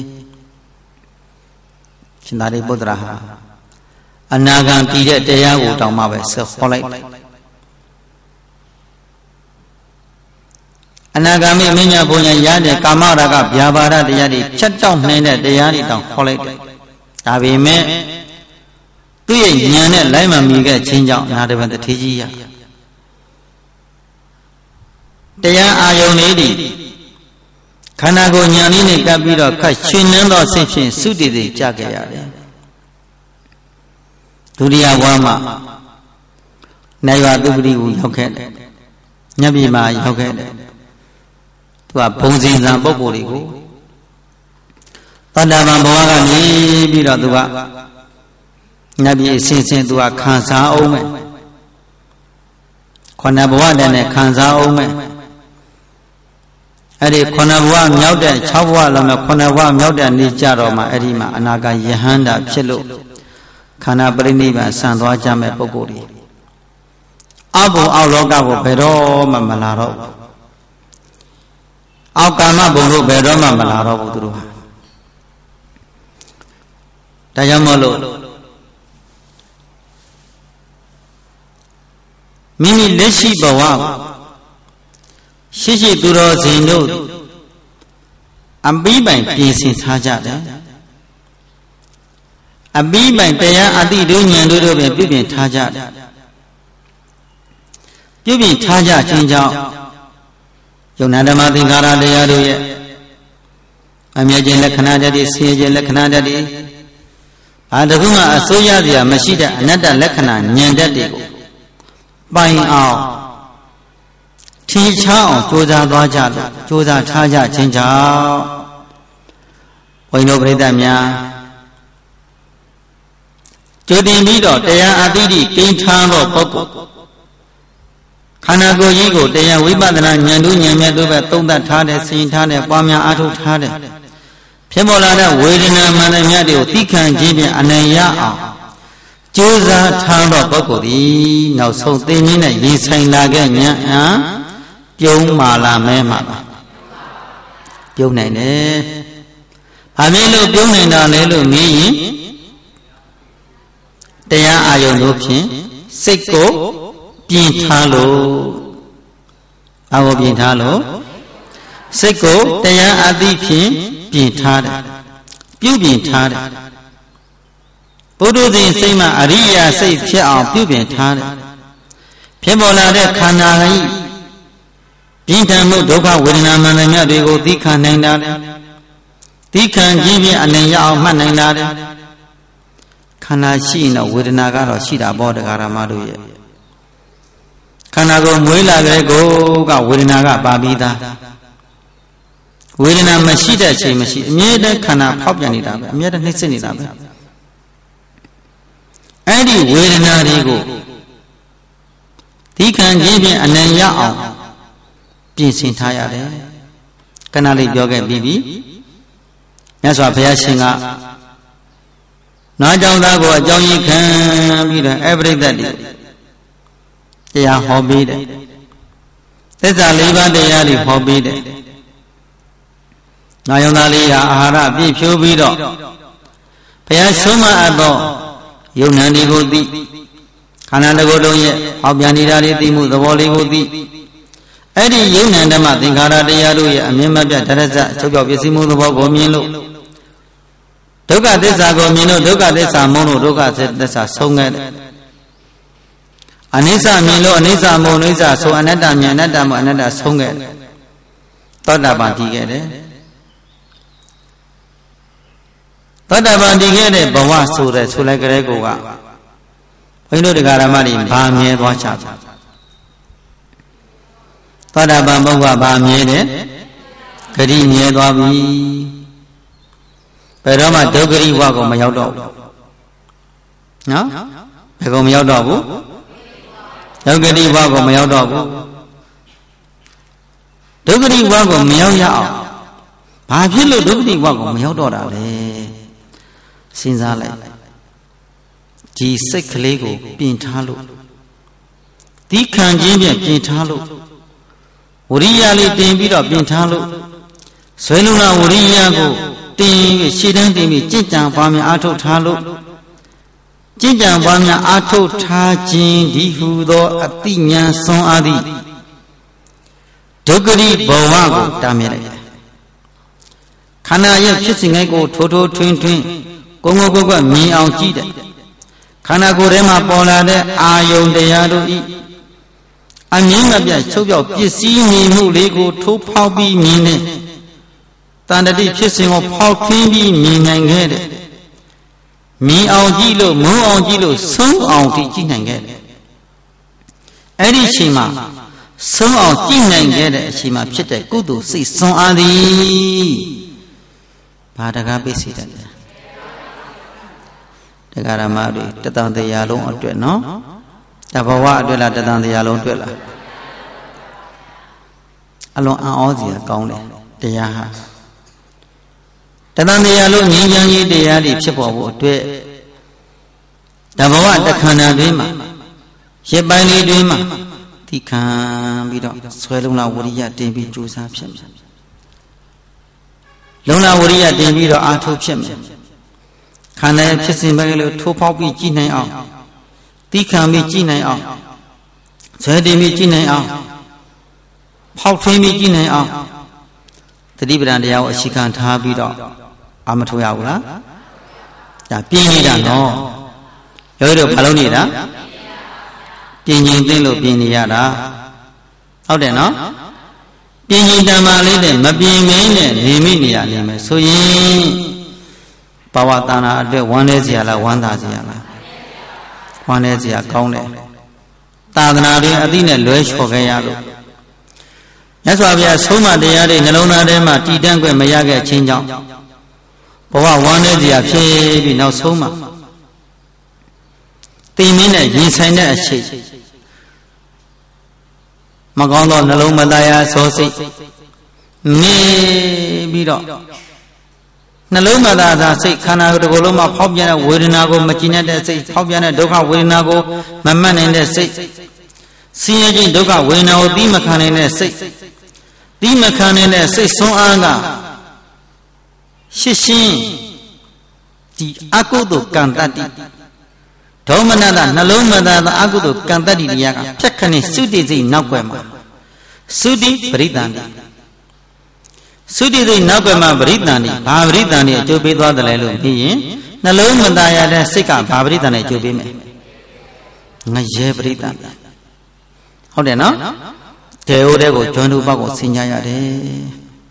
ရှင်သာရိပုတ္တရာဟာအနာဂံတည်တဲ့တရားကိုတောင်းမှပဲဆက်ဟောလိုက်အနာဂါမိမညာဘုံညာရတဲ့ကာမရာဂဗျာပါဒတရားတွေဖြတ်တောက်နိုင်တဲ့တရားတွေတောင်ဟောလိုက်တယ်ဒါပေမဲ့သူ့ရဲ့ဉာဏ်နဲ့လိုက်မှမိခဲ့ခြင်းကြောင့်နာတပန်တထေကြီးရတရားအာယုန်လေးတွေခန္ဓာကိုယ်ဉာဏ်လေးနဲ့ကပ်ပြီးတော့ခတ်ရှင်နှန်းသောစိတ်ဖြင့်သုတိတိကြခဲ့ရတယ်ဒုတိယဘဝမှာနိုင်ဝသုပတိကိုရောက်ခဲ့တယ်ညပြည်မှာရောက်ခဲ့တယ်သူကဘုံစင်စံပုဂ္ဂိုလ်တွေကိုတဏ္ဍာဘဘဝကနေပြီးတော့သူကညပြည်အစဉ်စဉ်သူကခံစားအောင်မယ်ခန္ဓာဘဝတည်းနဲ့ခံစားအောင်မယ်အဲ့ဒီခန္ဓာဘဝမြောက်တဲ့6ဘဝလုံးနဲ့ခန္ဓာဘဝမြောက်တဲ့နေ့ကြတော့မှအဲ့ဒီမှာအနာဂတ်ယဟန္တာဖြစ်လို့ခန္ဓာပရိနိဗ္ဗာန်ဆံသွားကြမဲ့ပုဂ္ဂိုလ်တွေအောက်ဘုံအောက်လောကကိုဘယ်တော့မှမလာတော့ဘူးအောက်ကာမဘုံတို့ဘယ်တော့မှမလာတော့ဘူးသူတို့ဟာဒါကြောင့်မို့လို့မိမိလက်ရှိဘဝရှိသူတော်စင်တို့အပိပိုင်ပြင်ဆင်ထားကြတယ်အပိပိုင်တရားအတိတို့ဉာဏ်တို့ပဲပြုပြင်ထားကြတယ်ပြုပြင်ထားကြခြင်းကြောင့်ယုံနာဓမ္မသင်္ခါရတရားတို့ရဲ့အမြဲခြင်းလက္ခဏာတည်းဆင်းရဲခြင်းလက္ခဏာတည်းဘာတခုမှအစိုးရစရာမရှိတဲ့အနတ္တလက္ခဏာဉာဏ်တည်းတွေကိုပိုင်အောင်ထီချောင်းကြိုးစားသွားကြလို့ကြိုးစားထားကြခြင်းကြောင့်ဘုန်းကြီးတို့ပြိဿများကြိုတင်ပြီးတော့တရားအတိတ်ကိန်းထားသောပုဂ္ဂိုလ်ခန္ဓာကိုယ်ကြီးကိုတရားဝိပဿနာဉာဏ်တို့ဉာဏ်မြတ်တို့ပဲသုံးသပ်ထားတယ်စဉ်းထားတယ်ပွားများအားထုတ်ထားတယ်ဖြစ်ပေါ်လာတဲ့ဝေဒနာမှန်တဲ့မြတ်တွေကိုသိခံခြင်းဖြင့်အနိုင်ရအောင်ကြိုးစားထားသောပုဂ္ဂိုလ်သည်နောက်ဆုံးသိနည်းနဲ့ရင်ဆိုင်လာခဲ့ဉာဏ်ပြုံးမာလာမဲမှာပါပြုံးနိုင်တယ်။ဘာဖြစ်လို့ပြုံးနိုင်တာလဲလို့မေးရင်တရားအာယုံတို့ဖြင့်စိတ်ကိုပြင်ထားလို့ဘာကိုပြင်ထားလို့စိတ်ကိုတရားအသိဖြင့်ပြင်ထားတယ်ပြုပြင်ထားတယ်ပုထုဇဉ်စိတ်မှအရိယာစိတ်ဖြစ်အောင်ပြုပြင်ထားတယ်ဖြစ်ပေါ်လာတဲ့ခန္ဓာဤပြင်းထန်မှုဒုက္ခဝေဒနာမှန်သမျှတွေကိုသိခံနိုင်တာတယ်သိခံခြင်းဖြင့်အလင်ရအောင်မှတ်နိုင်တာတယ်ခန္ဓာရှိရင်တော့ဝေဒနာကတော့ရှိတာပေါ့တရားဓမ္မတို့ရဲ့ခန္ဓာကိုမွေးလာတဲ့ကိုကဝေဒနာကပါပြီးသားဝေဒနာမရှိတဲ့အချိန်မရှိအမြဲတမ်းခန္ဓာဖောက်ပြန်နေတာပဲအမြဲတမ်းနှိမ့်စစ်နေတာပဲအဲ့ဒီဝေဒနာတွေကိုဒီခံခြင်းဖြင့်အနံ့ရအောင်ပြင်ဆင်ထားရတယ်ခဏလေးပြောခဲ့ပြီးပြီမြတ်စွာဘုရားရှင်ကနားကြောင့်သားကိုအကြောင်းကြီးခံပြီးတော့အပရိသတ်တွေတရားဟောပေးတယ်သစ္စာ၄ပါးတရားတွေဟောပေးတယ်နာယုံသားလေးဟာအာဟာရပြည့်ဖြိုးပြီးတော့ဘုရားဆုံးမအပ်သောယုံနာတွေကိုသိခန္ဓာတစ်ခုလုံးရဲ့ဟောပြန်နေတာတွေသိမှုသဘောလေးကိုသိအဲ့ဒီယုံနာဓမ္မသင်္ခါရတရားတို့ရဲ့အမြင်မပြတ်တရဇချုပ်ပြောက်ပစ္စည်းမှုသဘောကိုမြင်လို့ဒုက္ခသစ္စာကိုမြင်လို့ဒုက္ခသစ္စာမုန်းလို့ဒုက္ခသစ္စာဆုံးခဲ့တယ်အနိစ္စမြင်လို့အနိစ္စမုန်းအနိစ္စဆုံးအနတ္တမြင်အနတ္တမုန်းအနတ္တဆုံးခဲ့တယ်သောတာပန်တည်ခဲ့တယ်သောတာပန်တည်ခဲ့တဲ့ဘဝဆိုတဲ့ဆိုလိုက်ကြတဲ့ကိုကဘုန်းကြီးတို့တရားဓမ္မတွေဗာမြဲသွားချတယ်သောတာပန်ဘုရားဗာမြဲတယ်ဂတိမြဲသွားပြီဘယ်တော့မှဒုက္ခရိဝကိုမရောက်တော့ဘူးနော်ဘယ်ကောင်မရောက်တော့ဘူးဒုက္ခရိဝကိုမရောက်တော့ဘူးဒုက္ခရိဝကိုမရောက်ရအောင်ဘာဖြစ်လို့ဒုက္ခရိဝကိုမရောက်တော့တာလဲစဉ်းစားလိုက်ဒီစိတ်ကလေးကိုပြင်ထားလို့ဒီခံခြင်းဖြင့်ပြင်ထားလို့ဝရိယလေးတင်ပြီးတော့ပြင်ထားလို့ဆွေလုံလာဝရိယကိုတင်ပြီးရှေ့တန်းတင်ပြီးကြင်ကြံပွားများအားထုတ်ထားလို့ကြင်ကြံပွားများအားထုတ်ထားခြင်းဒီဟုသောအတိညာစွမ်းအားသည့်ဒုက္ခရိဘဝကိုတားမြစ်လိုက်တယ်ခန္ဓာရဲ့ဖြစ်စဉ်ကိုထိုးထိုးထွင်းထွင်းကိုယ်ကိုယ်ကမြင်အောင်ကြည့်တယ်ခန္ဓာကိုယ်ထဲမှာပေါ်လာတဲ့အာယုန်တရားတို့ဤအမြင်မပြတ်ချုပ်ပြောက်ပစ္စည်းမြင်မှုလေးကိုထိုးဖောက်ပြီးမြင်တဲ့တန်တတိဖြစ်စဉ်ကိုဖောက်ခင်းပြီးမြင်နိုင်ခဲ့တယ်မြင်အောင်ကြည့်လို့မုန်းအောင်ကြည့်လို့ဆုံးအောင်ကြည့်နိုင်ခဲ့တယ်အဲ့ဒီအချိန်မှာဆုံးအောင်ကြည့်နိုင်ခဲ့တဲ့အချိန်မှာဖြစ်တဲ့ကုသိုလ်စိတ်စွမ်းအားသည်ဘာတကားပိစေတတ်တယ်တရားဓမ္မတွေတသံတရားလုံးအတွက်နော်တဘဝအတွက်လားတသံတရားလုံးအတွက်လားအလွန်အံ့ဩစရာကောင်းတယ်တရားဟာတသံတရားလုံးငြိမ်းချမ်းရေးတရားတွေဖြစ်ပေါ်ဖို့အတွက်တဘဝတခန္ဓာတွင်မှာရစ်ပိုင်းလေးတွင်မှာသိခံပြီးတော့ဆွဲလုံးလာဝရိယတင်ပြီးကြိုးစားဖြစ်မယ်လုံးလာဝရိယတင်ပြီးတော့အာထုတ်ဖြစ်မယ်ခန္ဓာဖြစ်စဉ်ပဲလို့ထိုးပေါက်ပြီးကြည့်နိုင်အောင်သိခံပြီးကြည့်နိုင်အောင်ဇေတင်ပြီးကြည့်နိုင်အောင်ဖောက်ထွင်းပြီးကြည့်နိုင်အောင်သတိပဋ္ဌာန်တရားကိုအခြေခံထားပြီးတော့အာမထုတ်ရဘူးလားဒါပြင်းနေတာနော်ရောတို့ဘာလို့နေတာပြင်းရင်သိလို့ပြင်းနေရတာဟုတ်တယ်နော်ပြင်းရင်တမာလေးနဲ့မပြင်းမင်းနဲ့နေမိနေရလိမ့်မယ်ဆိုရင်ဘဝတဏ္ဍာအတွက်ဝမ်းနည်းစရာလားဝမ်းသာစရာလားဝမ်းနည်းစရာကောင်းတယ်သာသနာ့တွင်အသိနဲ့လွဲချော်ခဲ့ရလို့မြတ်စွာဘုရားဆုံးမတရားတွေနှလုံးသားထဲမှာတည်တံ့ခွင့်မရခဲ့ခြင်းကြောင့်ဘဝဝမ်းနည်းစရာဖြစ်ပြီးနောက်ဆုံးမှာသိမင်းနဲ့ရင်ဆိုင်တဲ့အရှိမကောင်းသောနှလုံးမသားရာသောစိတ်နေပြီးတော့နှလုံးမသားသာစိတ်ခန္ဓာတစ်ခုလုံးမှာဖောက်ပြန်တဲ့ဝေဒနာကိုမကြည်နဲ့တဲ့စိတ်ဖောက်ပြန်တဲ့ဒုက္ခဝေဒနာကိုမမှတ်နိုင်တဲ့စိတ်ဆင်းရဲခြင်းဒုက္ခဝေဒနာကိုသိမခံနိုင်တဲ့စိတ်သိမခံနိုင်တဲ့စိတ်ဆွမ်းအားက Shishin the Akudo Kantati Domanada Nalomada the Agudo Kantati Yaga Chakani Sudi Nakwema Sudi Britani Sudi Nakwema Britani Britani to be the Lelu Nalomada the Sika Britani to be me Naje Britani How do you know? Teodego John Bago Sinyayade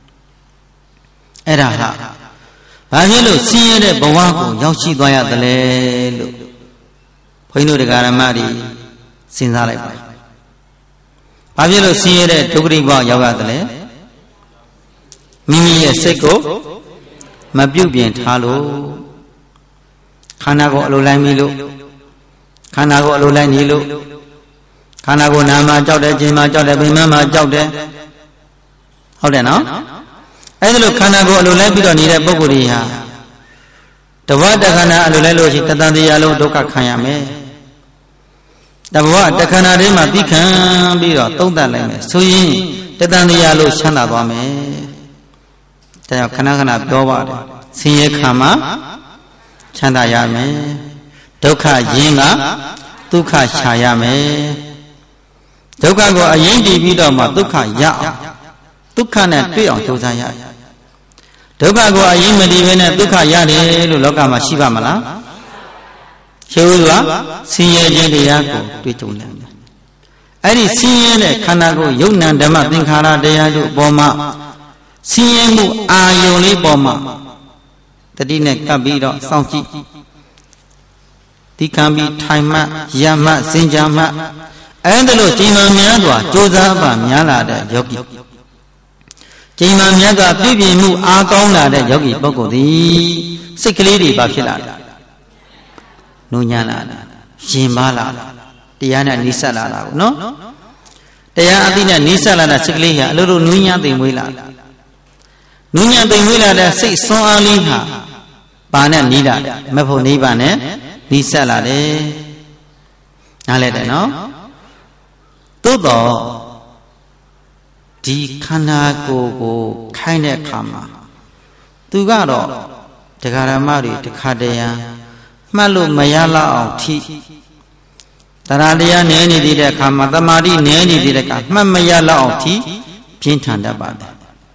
Eraha Bagelo Siere Bawago Yoshi Doya the Lelu Pino de Garamari Sinzale Bagelo Siere Tugriba Yagadale Mimi Seko Mabubian Halo Kanago Lolamilo Kanago Lolanilo Kanago Nama Jode Jima Jode Bimama Jode How do you know? I look Kanago Lulabito need a Boguria. The water Kana Lulelo Tatan Yalo Doka Kayame. The water Kanarima Bikan Biro, Tonda Lame, Suyi, Tatan Yalo Shana Bame. They are Kanagana Dowa, Siye Kama, Chanda Yame, Doka Yinga, Duka Chayame. Doka go a Yendi Vidoma, Duka Ya, Dukana Pio Tozaya. Doka go a Yemedi when a Duka Yade, Luloka Mashiva Mala. Shula, Siye Yako, Pituland. Adi Siye Kanago, Yunan Dama, Dinkara, Deadu, Boma, Siemu, Ayoli Boma. The Dinek Kabiro, Sanchi. Dikambi, Taima, Yama, Sinjama. And the Lojima Miadwa, Josaba Miala, the Yogi. Jima Miaga, Bibi Mu, Agona, the Yogi Bogodi, Sick Lady Bakila, Nuyana, Jimala, Diana Nisala, no? They are Adina Nisala, Siglia, little Nunya de Willa. Nunya de Willa, the six so Aliha, Bana Nida, Mapo Nibane, Nisala, Aleda, no? Todo di Kanago Kaine Kama Tugaro the Garamari the Kadea Malu Mayala Ti Taralia Nani did a Kama the Mari Nani did a Kama Mayala Ti Pintanda Bad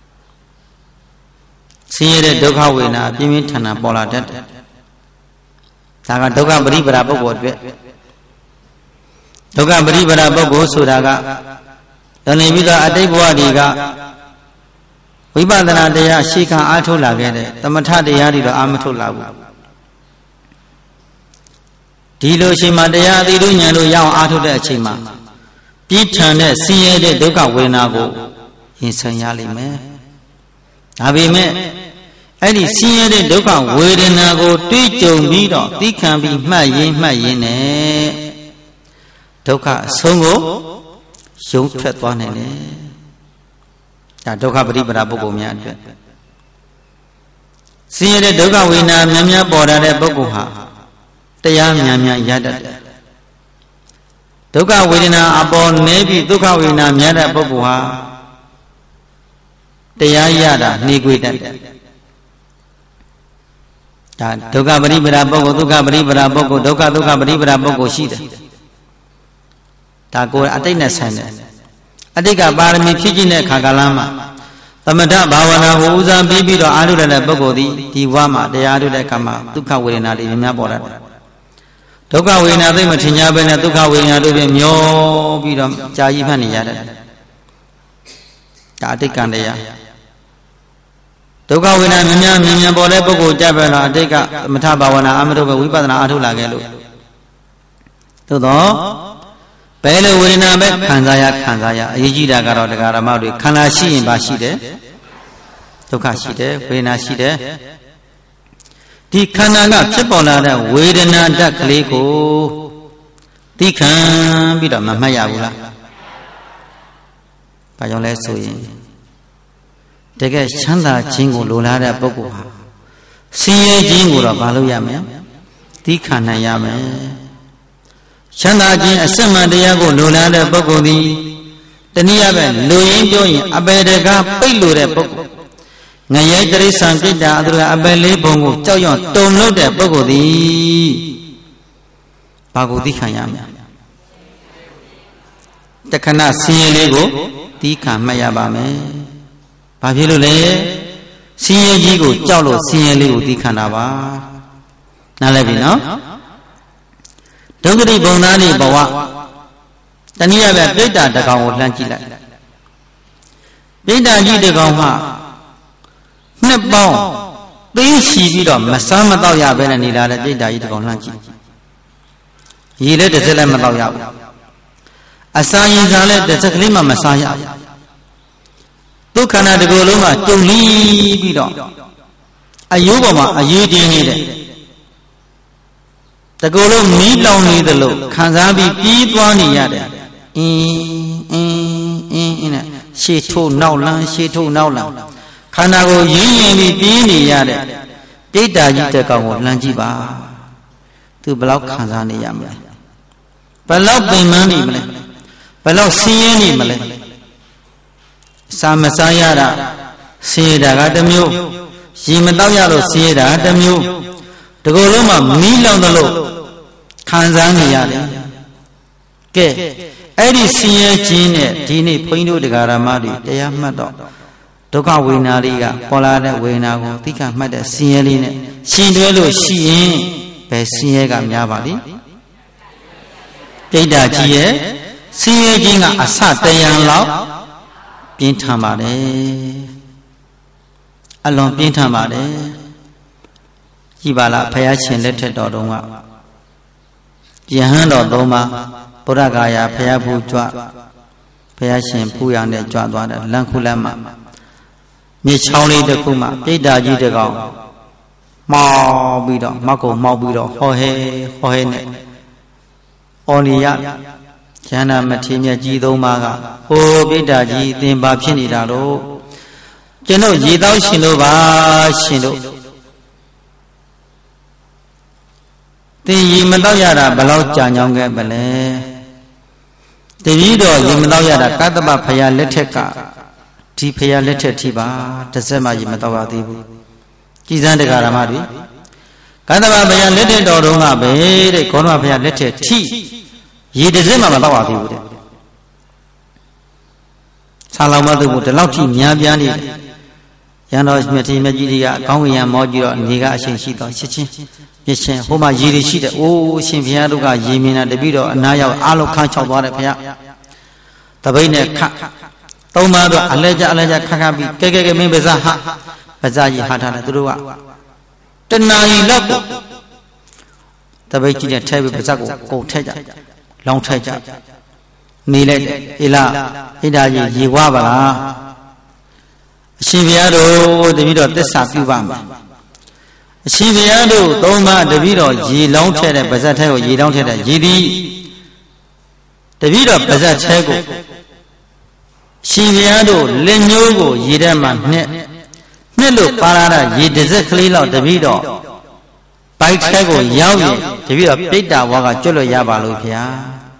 See the Doga Wina Pimitana Bola Dead Taga Doga Bribra Bogo Doga Bribra Bogo Sudaga The Nibida Adebwadiga Vibadana dea Shika Atula Gede, the Mata de Yadi Amatula Dilo Shima dea the Dunyalo Yao Atu de Chima Pitane Siye de Doga Winago in Sanyali me Abime Edi Siye de Doga Wedinago Tito Mido, they can be Mayine Doka Songo Shung Pet one Doka Bribra Bogomia. See the Doga Wina Mamia Borda de Boguha. The young Mamia Yada Doga Wina upon maybe Doga Wina Miada Boguha. The Yada Niguita Doga Bribra Bogo, Doga Bribra Bogo, Doga Bribra Bogo Shida. Tago Athena Sana Adiga Barami Kijine Kagalama Tamada Bawana Uza Bibi or Adu de Bogodi, Diwama, the Adu de Kama, Duka Wina in Nabora. Toka Wina de Matinabena, Duka Wina de Myo Bidom, Jayipani Yada Tatikandea Toka Wina Minya Bore Bogo Jabela, Deka, Matabawana, Amado, Wipana Adu Lagelo. Todo Pele Wina Kanzaya, Yijida Garo de Garamari, Kanashi in Bashide, Tokashide, Winashide. The Kanaga Chipola, Wedena Dakleko, the can be the Mamayabula. Payole Soy. They get Chanda Chingo Lula Boguha. See Jingo Baluyame, the Kanayame. Chanda Jin Asama Diago Lula de Bogodi, the Niaben, Louis Joy, Abedega, Pelu de Bogo. Ngài tây sang cái đà rồi à bên lấy bông ngủ cháu nhọn tôm lâu đẹp bao gồm đi khai nhám chắc khả năng xin lấy gỗ tí khả mày à bà mẹ bà biết rồi đấy xin gì gỗ cháu lo xin lấy gỗ tí khả nào bà nào lại bị nó đâu có đi bông nào đi bảo à tani ya về biết đã được ông làm chi lại biết đã gì được ông mà nếp bao tí xí đi đó mà sao mà tao ya về này là biết đã gì được ông làm chi gì đấy để xem mà tao ya asai ra lên để chắc lý mà sao ya tu khả năng được luôn mà chung lý đi đó ayu mà ayu đi như đấyตะโกလုံးမီးလောင်နေတယ်လို့ခံစားပြီးပြီးသွားနေရတယ်အင်းနဲ့ရှေ့ထိုးနောက်လန်းရှေ့ထိုးနောက်လန်းခန္ဓာကိုရင်းရင်ပြီးပြီးနေရတဲ့တိတ်တာကြီးတဲ့ကောင်ကိုလှမ်းကြည့်ပါသူဘယ်လောက်ခံစားနေရမလဲဘယ်လောက်ပင်ပန်းနေမလဲဘယ်လောက်ဆင်းရဲနေမလဲစာမစားရတာဆင်းရဲတာကတစ်မျိုးရေမတောက်ရလို့ဆင်းရဲတာတစ်မျိုးတကူလုံးမှာမီးလောင်တယ်လို့ခံစားနေရတယ်ကဲအဲ့ဒီဆင်းရဲခြင်းနဲ့ဒီနေ့ဘုန်းကြီးတို့တရားဓမ္မတွေတရားမှတ်တော့ဒုက္ခဝေဒနာတွေကပေါ်လာတဲ့ဝေဒနာကိုသိခမှတ်တဲ့ဆင်းရဲလေးနဲ့ရှင်တွဲလို့ရှိရင်ဘယ်ဆင်းရဲကများပါလိမ့်ဒိဋ္ဌာကြီးရဲ့ဆင်းရဲခြင်းကအစတယံလောက်ပြင်းထန်ပါတယ်အလွန်ပြင်းထန်ပါတယ်ကြည်ပါလားဘုရားရှင်လက်ထက်တော်တုန်းကယဟန်တော်သုံးပါးဗုဒ္ဓဂါယာဘုရားဖူးကြွဘုရားရှင်ဖူးရနဲ့ကြွသွားတယ်လမ်းခုလမ်းမှာမြေချောင်းလေးတစ်ခုမှာပြိတ္တာကြီးတစ်ကောင်မောက်ပြီးတော့မောက်ကိုမောက်ပြီးတော့ဟောဟဲနဲ့အော်နေရကျမ်းနာမထေရမြတ်ကြီးသုံးပါးကဟိုပြိတ္တာကြီးသင်ပါဖြစ်နေတာတော့ကျွန်တော်ရေတောက်ရှင်တို့ပါရှင်တို့သင်ရေမတောက်ရတာဘယ်လောက်ကြာညောင်းခဲ့ပါလဲတပည့်တော်ရေမတောက်ရတာကတ္တပဖရာလက်ထက်ကဒီဖရာလက်ထက်ထိပါတစ်စက်မှရေမတောက်ရသေးဘူးကြည်စမ်းတရားဓမ္မတွေကတ္တပဖရာလက်ထက်တော်တုန်းကပဲတဲ့ခေါင်းတော်ဖရာလက်ထက်ထိရေတစ်စက်မှမတောက်ရသေးဘူးတဲ့ဆာလောင်မသိဘူးဒီလောက်ထိများပြားနေတယ်ရန်တော်မြတ်ကြီးမြတ်ကြီးတွေကကောင်းကင်ရမောကြီးတော့နေကအရှင်ရှိတော်ချက်ချင်းမြစ်ချင်းဟိုမှာရေတွေရှိတယ်အိုးအရှင်ဘုရားတို့ကရေမြင်တာတပည့်တော်အနာရောက်အားလုံးခန်းချောက်သွားတယ်ဘုရားတပိတ်နဲ့ခတ်သုံးပါးတော့အလဲကြခတ်ပြီးကဲမင်းပါးစားဟာပါးစားကြီးဟာထားတယ်သူတို့ကတဏှာကြီးလောက်ကိုတပိတ်ကြီးနဲ့ထဲပြီးပါးစားကိုကုန်ထက်ကြလောင်းထက်ကြနေလိုက်တယ်အေးလားဣဒ္ဓာကြီးရေဝါပါလားအရှင်ဘုရားတို့တပည့်တော်သစ္စာပြုပါမယ်အရှင်ဘုရားတို့သုံးပါးတပည့်တော်ရေလောင်းထည့်တဲ့ပါးစပ်ထဲကိုရေလောင်းထည့်တဲ့ရေသည်တပည့်တော်ပါးစပ်ထဲကိုရှင်ဘုရားတို့လက်ညှိုးကိုရေထဲမှာနှစ်လို့ပါလာတာရေတစ်စက်ကလေးလောက်တပည့်တော်ဘိုက်ထဲကိုရောက်ရင်တပည့်တော်ပြိတ္တာဝါကကျွတ်လို့ရပါလို့ဘုရား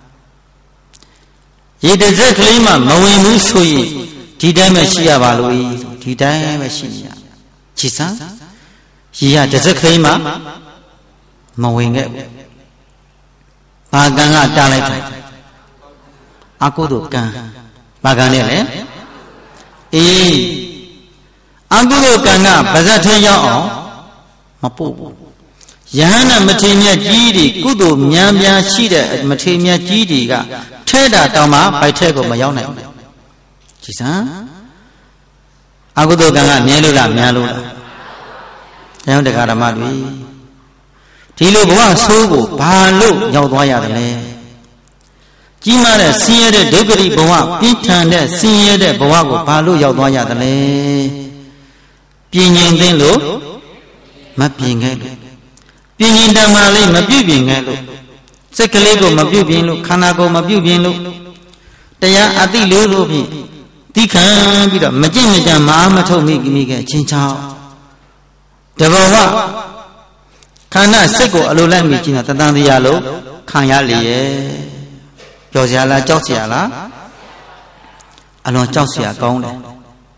ရေတစ်စက်ကလေးမှမဝင်ဘူးဆိုရင်ဒီတိုင်းပဲရှိရပါလို့ဒီတိုင်းပဲရှိရကြည်စမ်းရေရတစ်စက်ကလေးမှမဝင်ခဲ့ဘူးဘာကံကတားလိုက်တယ်အကုသိုလ်ကံဘာကံနဲ့လဲအေးအကုသိုလ်ကံကပါဇက်ထဲရောက်အောင်မပို့ဘူးယဟန္တာမထေရမြတ်ကြီးတွေကုသိုလ်များများရှိတဲ့မထေရမြတ်ကြီးတွေကထဲတာတောင်မှဘိုက်ထဲကိုမရောက်နိုင်ဘူးကြည်စမ်းအကုသိုလ်ကံကမြဲလို့လားများလို့လားတရားတရားဓမ္မတွေဒီလိုဘဝဆိုးကိုဘာလို့ရောက်သွားရတယ်လဲကြီးမားတဲ့ဆင်းရဲတဲ့ဒုက္ခရိဘဝပြင်းထန်တဲ့ဆင်းရဲတဲ့ဘဝကိုဘာလို့ရောက်သွားရတယ်လဲပြင်ញင်သိလို့မပြင်ခဲ့လို့ပြင်ញင်တမာလေးမပြုတ်ပြင်ခဲ့လို့စိတ်ကလေးကိုမပြုတ်ပြင်လို့ခန္ဓာကိုယ်မပြုတ်ပြင်လို့တရားအသိလို့ဖြင့်သိခံပြီးတော့မကြင့်မကြံမအားမထုတ်မိခဲ့ချင်းချောင်းတဘောဝခန္ဓာစိတ်ကိုအလိုလိုက်မိခြင်းတော့တန်တရားလို့ခံရလေရဲ့ပျော်စရာလားကြောက်စရာလားအလွန်ကြောက်စရာကောင်းတယ်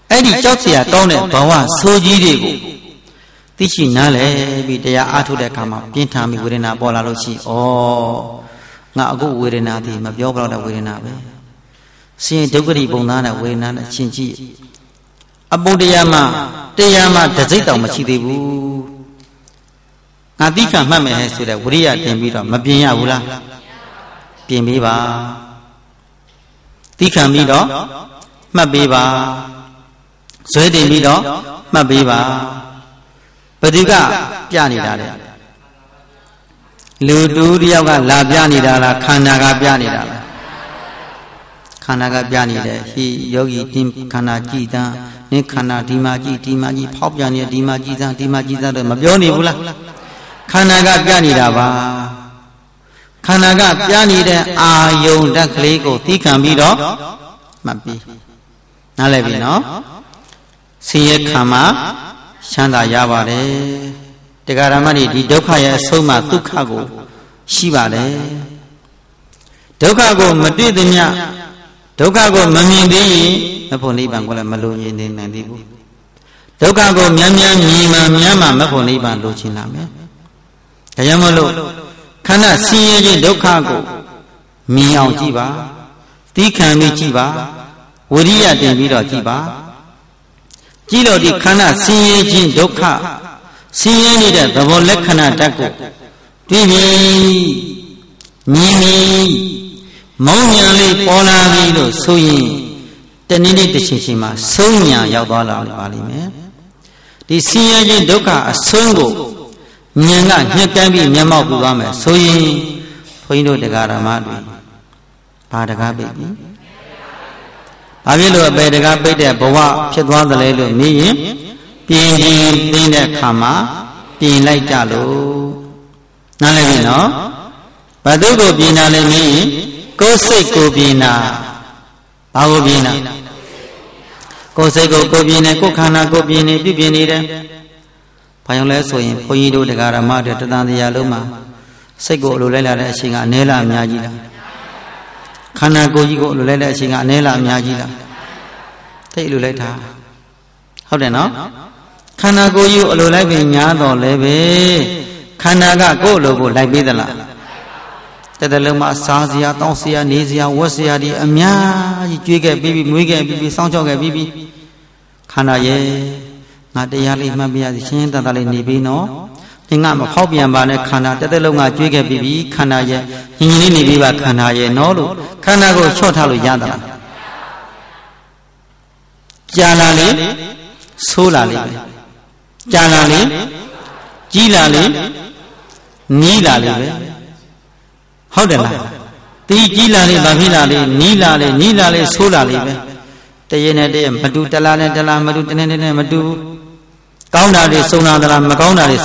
အဲ့ဒီကြောက်เสียကောင်းတဲ့ဘဝဆိုးကြီးတွေကိုသိရှိနားလည်ပြီးတရားအားထုတ်တဲ့အခါမှာပြင်းထန်ပြီးဝေဒနာပေါ်လာလို့ရှိငါအခုဝေဒနာဒီမပြောပြတော့တဲ့ဝေဒနာပဲဆင်းရဲဒုက္ခတိပုံသားတဲ့ဝေဒနာနဲ့ရှင်းကြည့်အပုတရားမှတစိမ့်တောင်မရှိသေးဘူးငါသိခံမှတ်မယ်ဆိုတဲ့ဝိရိယတင်ပြီးတော့မပြင်းရဘူးလားပြင်ပေးပါသိခံပြီးတော့မှတ်ပေးပါဇွဲတင်ပြီးတော့မှတ်ပေးပါဘယ်သူကပြနေတာလဲလူတူတယောက်ကလာပြနေတာလားခန္ဓာကပြနေတာလားခန္ဓာကပြနေတယ်ဟိယောဂီတင်းခန္ဓာကြည်တန်းနင်းခန္ဓာဒီမှာကြည်ဖောက်ပြန်နေဒီမှာကြည်တန်းတော့မပြောနေဘူးလားခန္ဓာကပြနေတာပါခန္ဓာကပြနေတဲ့အာယုန်ဓာတ်ကလေးကိုသိခံပြီးတော့မှတ်ပြီးနားလည်ပြီနော်ဆင်းရဲခံမှာချမ်းသာရပါတယ်တရားဓမ္မတွေဒီဒုက္ခရဲ့အဆုံးမှာဒုက္ခကိုရှိပါတယ်ဒုက္ခကိုမတွေ့သမျှဒုက္ခကိုမမြင်သေးရင်မဖို့နိဗ္ဗာန်ကိုလည်းမလိုချင်နိုင်သေးဘူးဒုက္ခကိုမြန်မြင်မှမဖို့နိဗ္ဗာန်လိုချင်လာမယ်ဒါကြောင့်မလို့ခန္ဓာဆင်းရဲခြင်းဒုက္ခကိုမြင်အောင်ကြည့်ပါသိခံပြီးကြည့်ပါဝိရိယတင်ပြီးတော့ကြည့်ပါကြည့်လို့ဒီခန္ဓာဆင်းရဲခြင်းဒုက္ခဆင်းရဲနေတဲ့သဘောလက္ခဏာဓာတ်ကိုတွေ့ပြီမြင်ပြီမောင်းညာလေးပေါ်လာပြီလို့ဆိုရင်တနည်းနည်းတစ်ချိန်ချိန်မှာဆုံးညာရောက်သွားလာပါလိမ့်မယ်ဒီဆင်းရဲခြင်းဒုက္ခအဆုံးကိုဉာဏ်ကညှက်တမ်းပြီးမျက်မှောက်ပြသွားမယ်ဆိုရင်ဘုန်းကြီးတို့တရားဓမ္မတွေဘာတကားပိတ်ပြီဘာဖြစ်လို့အပေတကားပိတ်တဲ့ဘဝဖြစ်သွားသလဲလို့မေးရင်ပြင်သိတဲ့အခါမှာပြင်လိုက်ကြလို့နားလည်ပြီနော်ဘာသူကိုပြင်တာလဲမေးရင်ကိုယ်စိတ်ကိုပြင်တာဘာကိုပြင်တာကိုယ်စိတ်ကိုပြင်နေကိုယ်ခန္ဓာကိုပြင်နေပြုပြင်နေတယ်ဘာကြောင့်လဲဆိုရင်ဘုန်းကြီးတို့တရားဓမ္မတွေတသံတရားလုံးမှာစိတ်ကိုအလိုလိုက်လာတဲ့အချိန်ကအနည်းလားအများကြီးလားခန္ဓာကိုယ်ကြီးကိုအလိုလိုက်တဲ့အချိန်ကအနည်းလားအများကြီးလားသိအလိုလိုက်တာဟုတ်တယ်နော်ခန္ဓာကိုယ်ကြီးကိုအလိုလိုက်ပြီးညားတော်လဲပဲခန္ဓာကကိုယ့်အလိုကိုလိုက်ပေးသလားတဲ့တဲ့လုံးမှာစားစရာတောင်းစရာနေစရာဝတ်စရာဒီအများကြီးကြွေးခဲ့ပြီးမွေးခဲ့ပြီးစောင့်ကြောက်ခဲ့ပြီးခန္ဓာရဲ့ငါတရားလေးမှတ်ပြရစီရှင်းတတ်လေးနေပြီးနော်သင်ကမဖောက်ပြန်ပါနဲ့ခန္ဓာတဲ့တဲ့လုံးကကြွေးခဲ့ပြီးခန္ဓာရဲ့ညင်လေးနေပြီးပါခန္ဓာရဲ့နော်လို့ခန္ဓာကိုချော့ထားလို့ရသလားကြာလာလေဆိုးလာလေကြာလာလေကြီးလာလေနီးလာလေပဲဟုတ်တယ်လားတီးကြီးလာလေဗာဖြစ်လာလေနီးလာလေဆိုးလာလေပဲတရေနဲ့တရေမတူတလားနဲ့တလားမတူတနေ့နဲ့မတူကောင်းတာတွေစုံလာသလားမကောင်းတာတွေ